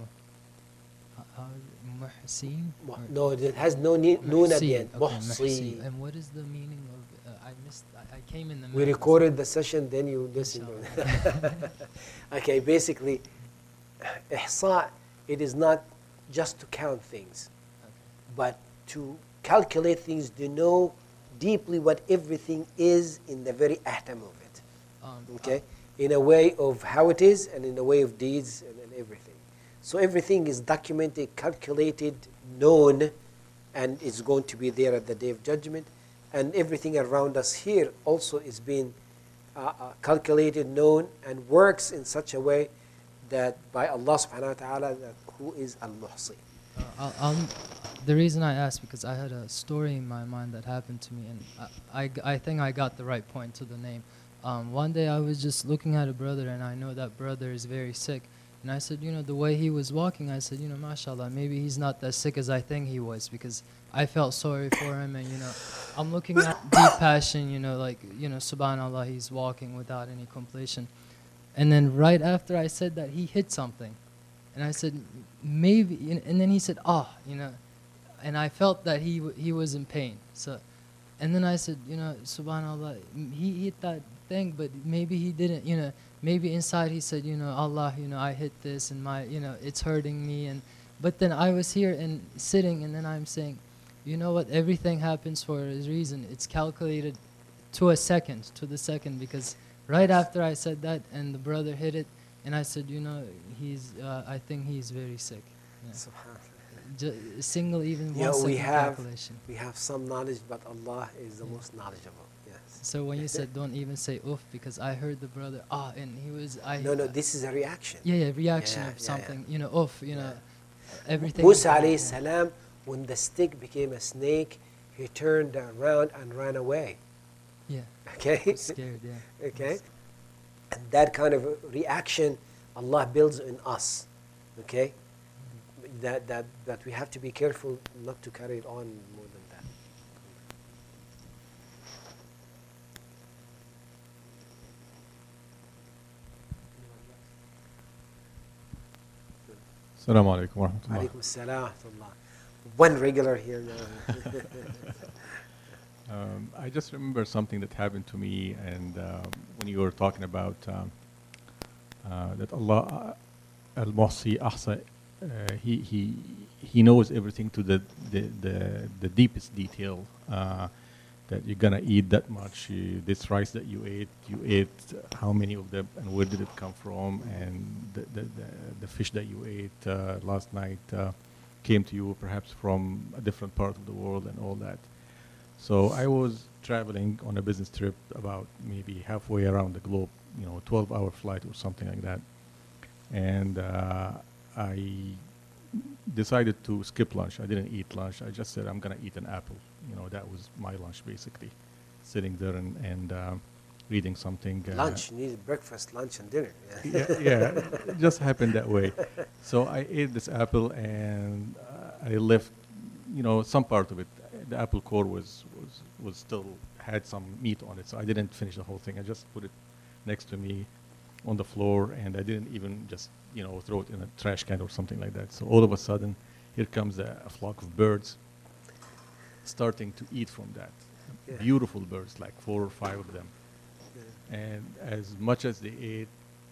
Muhsin? No, it has no noon at the end. Okay, Muhsi. And what is the meaning of, I missed, I came in the middle. We recorded the session, then you listen. Okay, basically, ihsa, it is not just to count things, but to calculate things, to know deeply what everything is in the very atom of it. Okay? In a way of how it is, and in a way of deeds, and everything. So everything is documented, calculated, known, and it's going to be there at the Day of Judgment. And everything around us here also is being calculated, known, and works in such a way that by Allah subhanahu wa ta'ala, that who is Al-Muhsi. The reason I asked, because I had a story in my mind that happened to me, and I think I got the right point to the name. One day I was just looking at a brother, and I know that brother is very sick. And I said, the way he was walking, I said, mashallah, maybe he's not as sick as I think he was, because I felt sorry for him. And, I'm looking at deep passion, subhanAllah, he's walking without any completion. And then right after I said that, he hit something. And I said, maybe, and then he said, and I felt that he was in pain. So, and then I said, subhanAllah, he hit that thing, but maybe he didn't, maybe inside he said, Allah, I hit this, and it's hurting me. But then I was here and sitting, and then I'm saying, you know what, everything happens for a reason. It's calculated to the second, because right after I said that, and the brother hit it, and I said, I think he's very sick. Single, even 1 second calculation. We have some knowledge, but Allah is the most knowledgeable. Yes. So when you said don't even say oof, because I heard the brother and he was No, this is a reaction. Yeah, reaction of something. Oof. Everything. Musa alayhi salam, when the stick became a snake, he turned around and ran away. Yeah. Okay. Scared. Yeah. Okay. And that kind of reaction Allah builds in us. Okay. That we have to be careful not to carry it on more than that. Assalamu alaikum wa rahmatullah. Alaikum assalam wa rahmatullah. One regular here now. I just remember something that happened to me, and when you were talking about that Allah Al-Muhsi Ahsa, He knows everything to the deepest detail. That you're gonna eat that much. This rice that you ate how many of them, and where did it come from? And the fish that you ate last night came to you perhaps from a different part of the world, and all that. So I was traveling on a business trip about maybe halfway around the globe, 12-hour flight or something like that, and I decided to skip lunch. I didn't eat lunch. I just said I'm gonna eat an apple. That was my lunch basically, sitting there and reading something. Lunch, you need breakfast, lunch, and dinner. Yeah, it just happened that way. So I ate this apple, and I left, some part of it. The apple core was still had some meat on it, so I didn't finish the whole thing. I just put it next to me on the floor, and I didn't even just throw it in a trash can or something like that. So all of a sudden, here comes a flock of birds starting to eat from that. Yeah. Beautiful birds, like 4 or 5 of them. Yeah. And as much as they ate,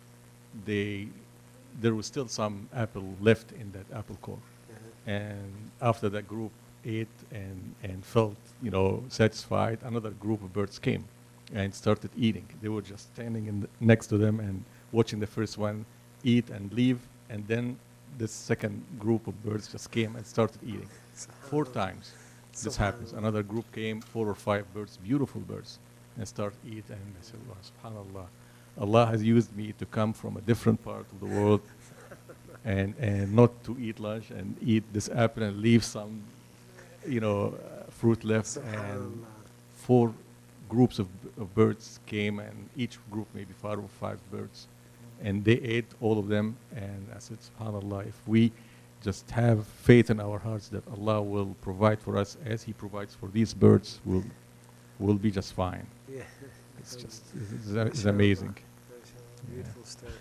there was still some apple left in that apple core. And after that group ate and felt satisfied, another group of birds came and started eating. They were just standing next to them and watching the first one eat and leave, and then the second group of birds just came and started eating. 4 times this happens. Another group came, 4 or 5 birds, beautiful birds, and start eat. And I said, well, subhanallah, Allah has used me to come from a different part of the world and not to eat lunch and eat this apple and leave some fruit left. And 4 groups of birds came, and each group maybe 4 or 5 birds, and they ate all of them. And I said, subhanallah, if we just have faith in our hearts that Allah will provide for us as He provides for these birds, we'll be just fine. Yeah. It's amazing. Beautiful story.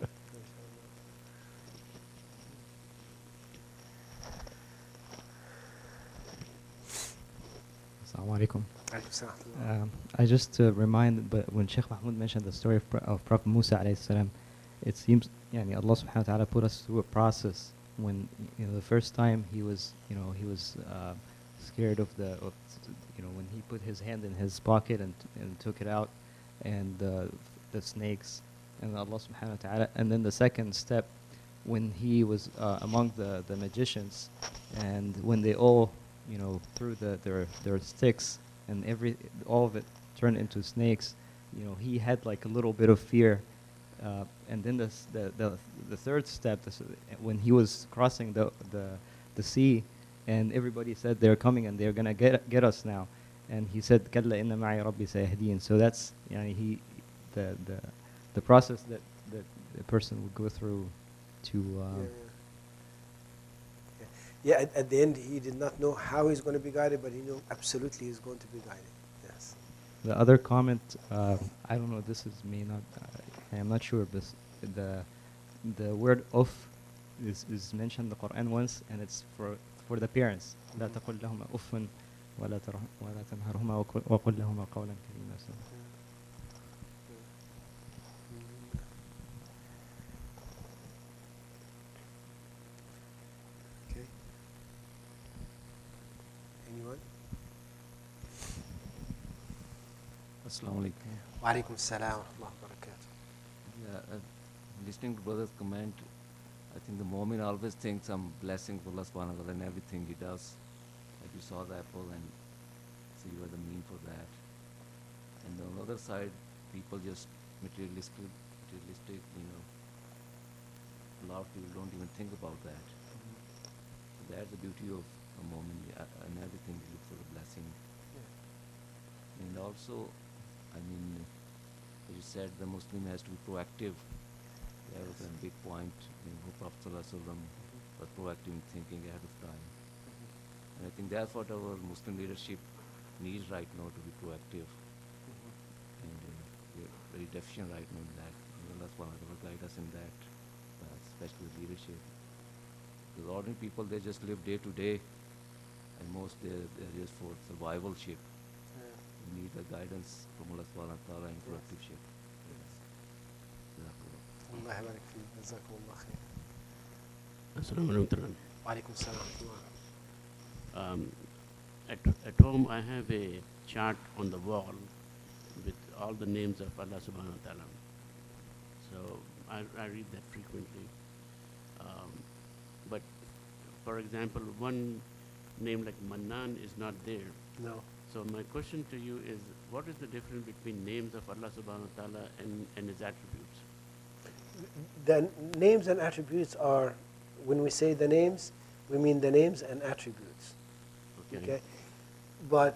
Assalamu alaikum. I just remind, but when Sheikh Mahmoud mentioned the story of Prophet Musa alayhi salam, it seems Allah subhanahu wa ta'ala put us through a process. When the first time he was scared of when he put his hand in his pocket and took it out, and the snakes, and Allah subhanahu wa ta'ala. And then the second step, when he was among the magicians, and when they all threw their sticks, and all of it turned into snakes, he had like a little bit of fear And then the third step, when he was crossing the sea, and everybody said they're coming and they're gonna get us now, and he said, "Kalla inna ma'i rabbi sayahdin." So that's the process that the person would go through to. Yeah, at the end, he did not know how he's going to be guided, but he knew absolutely he's going to be guided. Yes. The other comment, I don't know. This is me not. I'm not sure, but the word "of" is mentioned in the Quran once, and it's for the parents. لا تقل لهما أف ولا تنهرهما وقل لهما قولا كريما. Okay. Anyone? Assalamu alaikum. Wa alaikum assalam wa rahmatullahi wa barakatuh. Yeah, listening to brother's comment, I think the Mu'min always thinks some blessing for Allah subhanahu wa ta'ala in everything he does. Like you saw the apple and so you are the mean for that. And on the other side, people just materialistic, a lot of people don't even think about that. That's the beauty of a moment, and everything you look for a blessing. And also, I mean, as you said, the Muslim has to be proactive. That was a big point. Prophet ﷺ was proactive in thinking ahead of time. And I think that's what our Muslim leadership needs right now, to be proactive. And we're very deficient right now in that. Allah subhanahu wa ta'ala guide us in that, especially with leadership. Because ordinary people, they just live day to day, and most they're just for survivalship. We need the guidance from Allah subhanahu wa ta'ala in proactiveship. Allah yabarak feek. Jazakumullah khair. Assalamu alaikum. Wa alaikum assalam wa rahmatullah. At home, I have a chart on the wall with all the names of Allah subhanahu wa ta'ala. So I read that frequently. But for example, one name like Mannan is not there. No. So my question to you is, what is the difference between names of Allah subhanahu wa ta'ala and his attributes? The names and attributes are, when we say the names, we mean the names and attributes. Okay? But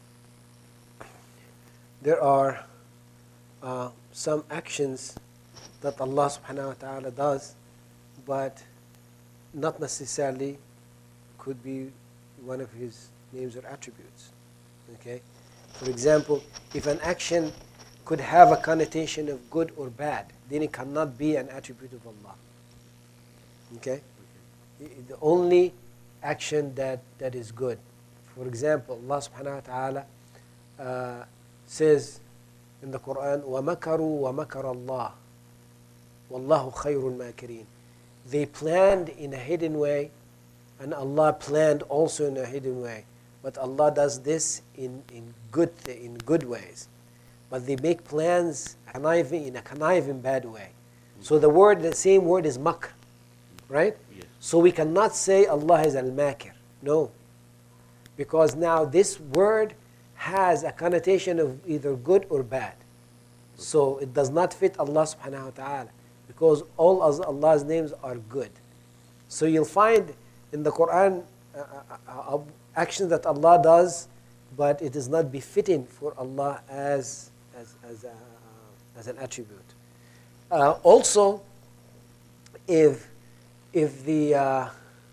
there are some actions that Allah subhanahu wa ta'ala does, but not necessarily could be one of his names or attributes. Okay? For example, if an action could have a connotation of good or bad, then it cannot be an attribute of Allah. Okay? The only action that is good. For example, Allah subhanahu wa ta'ala says in the Quran, وَمَكَرُوا وَمَكَرَ اللَّهُ وَاللَّهُ خَيْرُ الْمَاكِرِينَ. They planned in a hidden way, and Allah planned also in a hidden way. But Allah does this in good ways. But they make plans in a conniving bad way. So the same word is makr, right? Yes. So we cannot say Allah is al-makir. No. Because now this word has a connotation of either good or bad. So it does not fit Allah subhanahu wa ta'ala, because all Allah's names are good. So you'll find in the Quran actions that Allah does, but it is not befitting for Allah as an attribute. Also, if the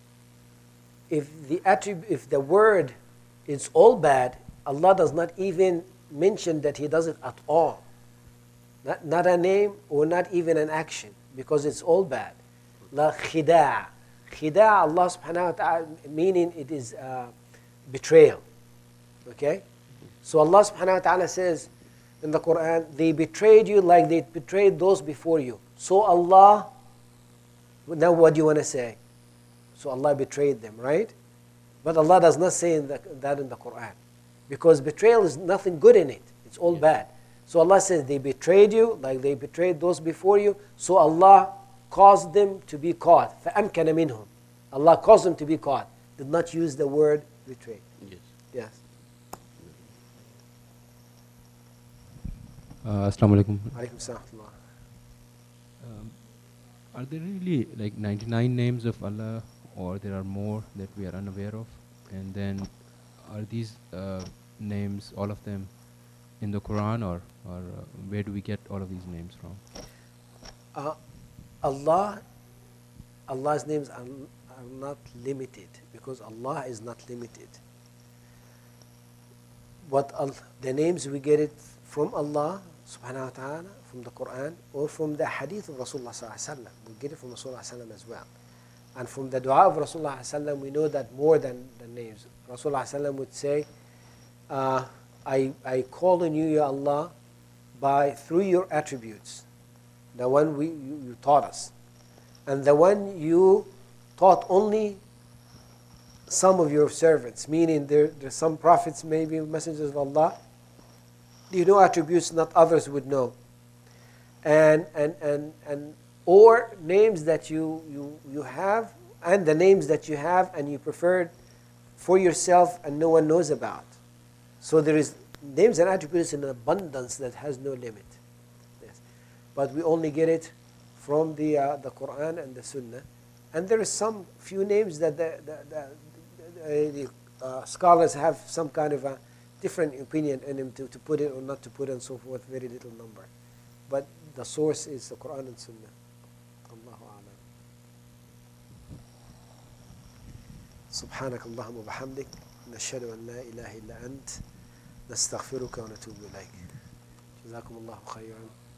word is all bad, Allah does not even mention that He does it at all. Not a name or not even an action, because it's all bad. La khida'. Khida', Allah subhanahu wa ta'ala, meaning it is betrayal. Okay? So Allah subhanahu wa ta'ala says in the Quran, they betrayed you like they betrayed those before you. So Allah, now what do you want to say? So Allah betrayed them, right? But Allah does not say that in the Quran, because betrayal is nothing good in it. It's all bad. So Allah says they betrayed you like they betrayed those before you. So Allah caused them to be caught. فَأَمْكَنَ مِنْهُمْ. Allah caused them to be caught. Did not use the word betrayed. Yes. Yes. Assalamu alaikum. Alaikum salam. Are there really like 99 names of Allah, or there are more that we are unaware of? And then, are these names, all of them, in the Quran, or where do we get all of these names from? Allah, Allah's names are not limited, because Allah is not limited. The names we get it from Allah subhanahu wa ta'ala, from the Quran, or from the hadith of Rasulullah sallallahu alaihi wasallam. We get it from Rasulullah sallallahu alaihi wasallam as well. And from the dua of Rasulullah sallallahu alaihi wasallam, we know that more than the names. Rasulullah sallallahu alaihi wasallam would say, I call on you, Ya Allah, through your attributes, the one you taught us, and the one you taught only some of your servants, meaning there's some prophets, maybe messengers of Allah, you know attributes not others would know, and or names that you have, and the names that you have and you preferred for yourself and no one knows about. So there is names and attributes in abundance that has no limit. Yes. But we only get it from the Quran and the Sunnah. And there is some few names that the scholars have some kind of a different opinion in them to put it or not to put it and so forth, very little number. But the source is the Quran and Sunnah. Allahu A'lam. سبحانك اللهم وبحمدك نشهد أن لا إله إلا أنت نستغفرك ونتوب إليك جزاكم الله خيرا